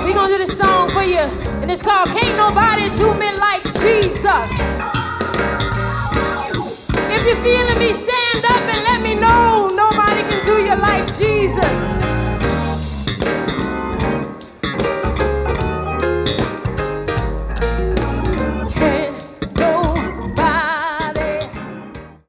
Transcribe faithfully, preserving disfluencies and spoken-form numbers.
We gonna do this song for you, and it's called Can't Nobody Do Me Like Jesus. If you're feeling me, stand up and let me know. Nobody can do you like Jesus.